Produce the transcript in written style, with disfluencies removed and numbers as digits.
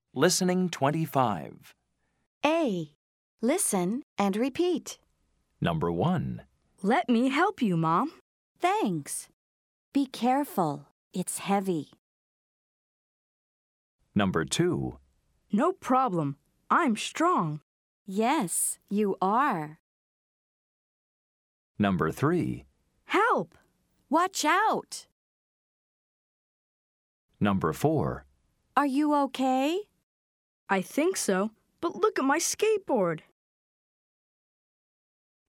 Listening 25. A. Listen and repeat. Number 1. Let me help you, Mom. Thanks. Be careful. It's heavy. Number 2. No problem. I'm strong. Yes, you are. Number 3. Help! Watch out. Number 4. Are you okay? I think so, but look at my skateboard.